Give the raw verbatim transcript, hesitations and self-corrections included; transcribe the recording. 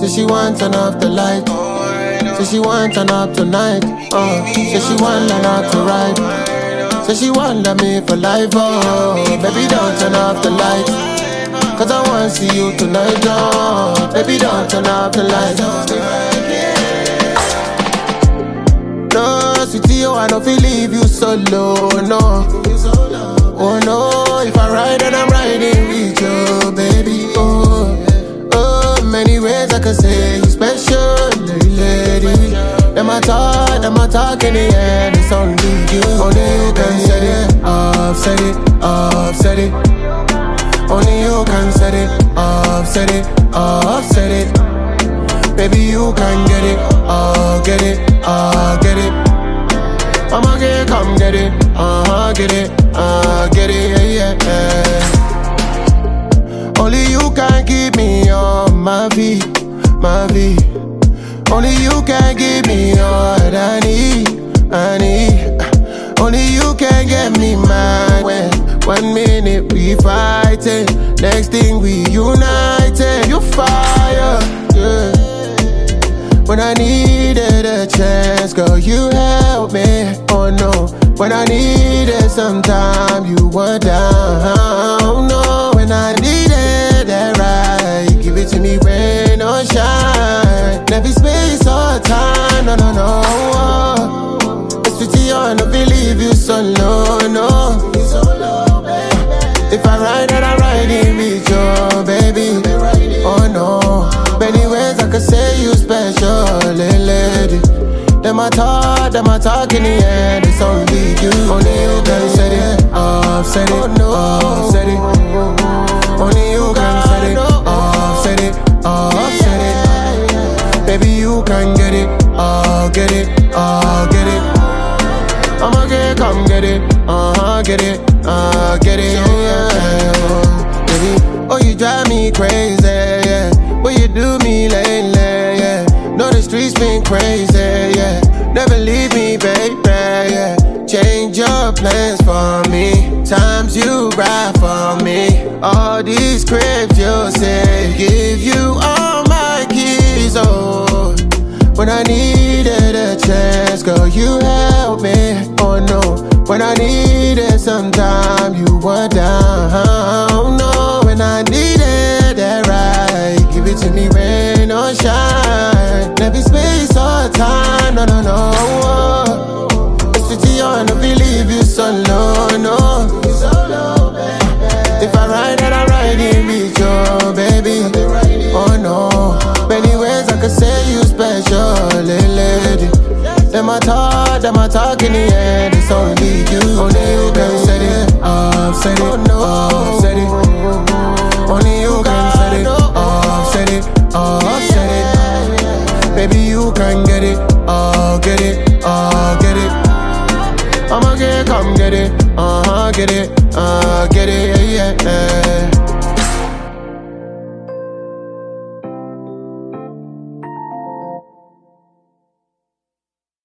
Say she want turn off the light. Say she want turn up tonight. Uh, say she want learn how to ride. Say she want love me for life. Oh, baby don't turn off the light. Cause I wanna see you tonight. Oh, baby don't turn off the light. No, sweetie, oh I don't feel leave you solo. No, oh no, if I ride and I'm riding with you, baby. Oh. Many ways I can say you special, lady. Them I talk, them I talk in the end. It's only you, only you can set it, offset it, offset it. Only you can set it, offset it, offset it. Baby you can get it, oh get it, oh get it. I'ma get, come get it, uh-huh, get it, uh, get it, yeah, yeah. Only you can keep me on my feet, my feet. Only you can give me all I need, I need. Only you can get me mad when one minute we fighting, next thing we united. You fire, yeah. When I needed a chance, girl, you helped me. Oh no, when I needed some time, you were down. No, when I needed that right, give it to me rain or shine. Never space or time, no, no, no. It's pretty hard to believe you so low, no. If I ride and I ride in with you, baby. Oh no, many ways I could say you special, lady. Them I talk, them I talk in the end. It's only you, only you can set it, offset it, offset it. Only you can set it, offset it, offset it. Baby you can get it, oh get it, oh get it. I'ma get, come get it, uh-huh, get it, uh, get it, yeah. Baby, oh you drive me crazy, yeah. What you do me lately, yeah. Know the streets been crazy, yeah. Never leave me, baby, yeah. Change your plans for me. Times you ride for me. All these cribs you say, give you all my keys, oh. When I needed a chance, girl, you helped me, oh no. When I needed some time, you were down, no. When I needed that right, give it to me rain or shine. Never space or time, no, no, no. It's pretty hard to believe you so low, no. If I ride and I ride in with you, baby. Oh no, many ways I could say you special, lady. Them I talk, them I talk in the end. It's only